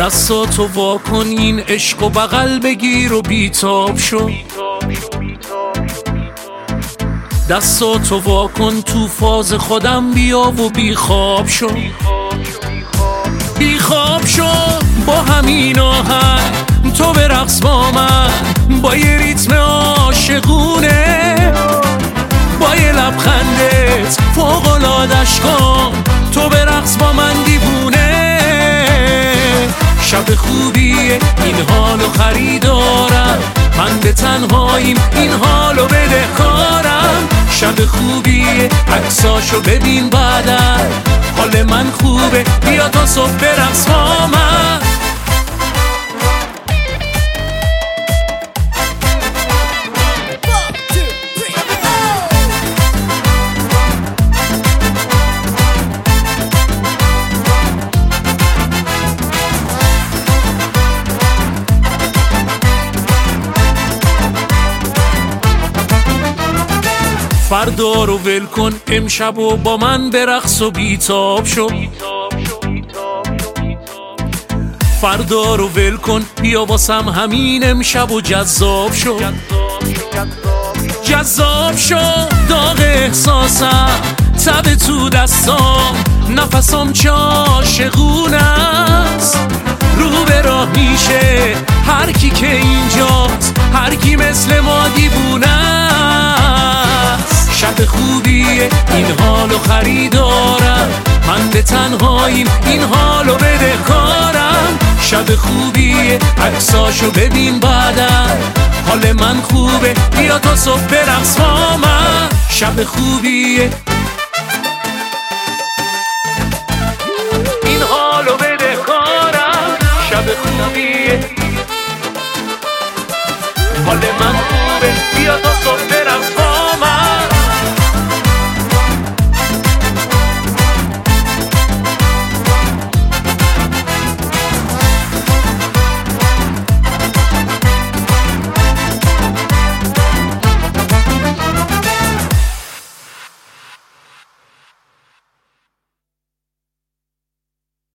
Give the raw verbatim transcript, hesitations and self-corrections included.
دستاتو وا کن این عشق و بغل بگیر و بیتاب شو، دستاتو وا کن تو فاز خودم بیا و بیخواب شو، بیخواب شو با همین آهنگ تو برقص با من، با یه ریتم عاشقونه، با یه لبخندت فوق‌العاده‌اش کن تو برقص با من دیوونه. شب خوبیه این حالو خریدارم، من به تنهاییم این حالو بده کارم. شب خوبیه عکساشو ببین بعدن، حال من خوبه بیا تا صبح برقص با من. فردا رو ول کن امشب و با من برقص و بیتاب شو، فردا رو ول کن بیا واسم همین امشب و جذاب شو، جذاب شو داغ احساسم تب تو دستام، نفسام چه عاشقونه است، رو به راه میشه هر کی که اینجاست، هر کی مثل ما دیوونه است. شب خوبیه این حالو خریدارم، من به تنهاییم این حالو بده کارم. شب خوبیه عکساشو ببین بعدن، حال من خوبه بیا تا صبح برقص با من. شب خوبیه